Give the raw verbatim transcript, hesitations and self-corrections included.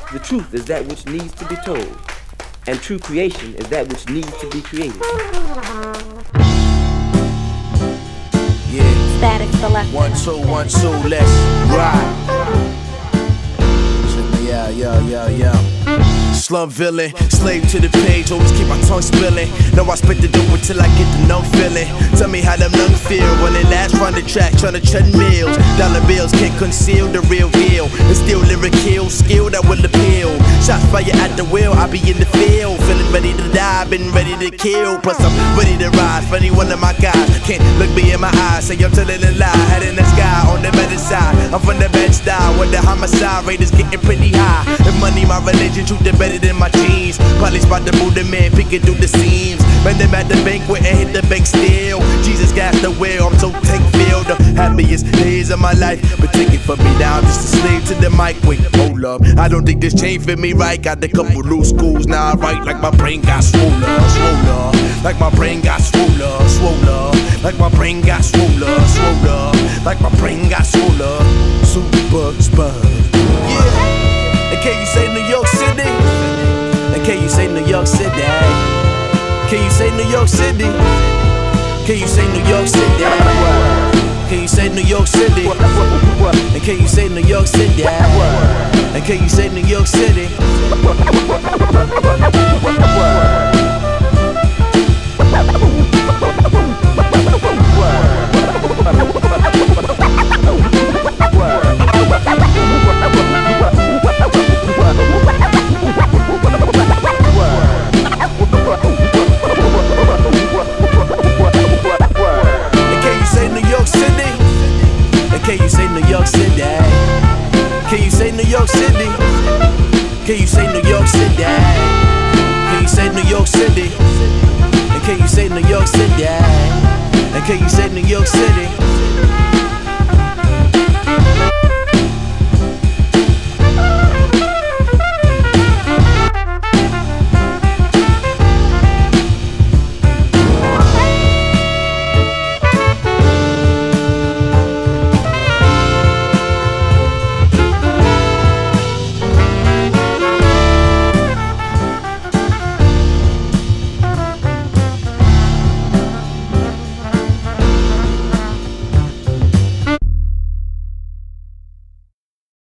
The truth is that which needs to be told, and true creation is that which needs to be created. Yeah. Static Selector. One, two, one, two, let's ride. Yeah, yeah, yeah, yeah. Slum villain, slave to the page, always keep my tongue spilling. Know I spit the dope until I get the numb feeling. Tell me how them lungs feel when they last run the track, tryna treadmills. Dollar bills can't conceal the real deal. It's still lyric kill, skill that will appeal. Shots fire at the wheel, I be in the field. Feeling ready to die, been ready to kill. Plus I'm ready to rise for any one of my guys. Can't look me in my eyes, say I'm telling a lie. Head in the sky, on the better side. I'm from the bed style, where the homicide rate is getting pretty high. The money, my religion, truth is better than my jeans. Probably spot the Buddha man, picking through the seams. Met them at the banquet and hit the bank still. Jesus got the wheel, I'm so tank-filled. The happiest days of my life, but take it for me now, I'm just a slave to the mic. Wait, hold up, I don't think this chain fit me right. Got a couple loose schools, now I write like my brain got swollen, swollen. Like my brain got swollen, swollen. Like my brain got swollen, swollen. Like my brain got swollen. Super spud. Yeah. And can you say New York City? And can you say New York City? Can you say New York City? Can you say New York City? Can you say New York City? And can you say New York City? And can you say New York City? Can you say New York City? Can you say New York City? Can you say New York City? Can you say New York City? And can you say New York City? And can you say New York City?